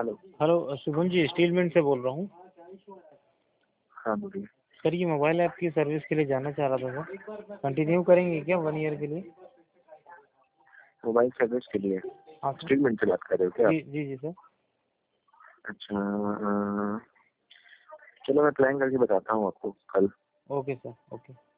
Hello. Hello Shubham ji, steel mint से बोल रहा हूँ। हाँ बोलिए। सर ये मोबाइल ऐप की सर्विस के लिए जानना चाह रहा था सर, कंटिन्यू करेंगे क्या 1 ईयर के लिए? मोबाइल सर्विस के लिए हाँ सर। स्टीलमेंट से बात कर रहे हो क्या? जी जी जी सर। अच्छा चलो मैं प्लान करके बताता हूँ आपको कल। Okay sir, okay.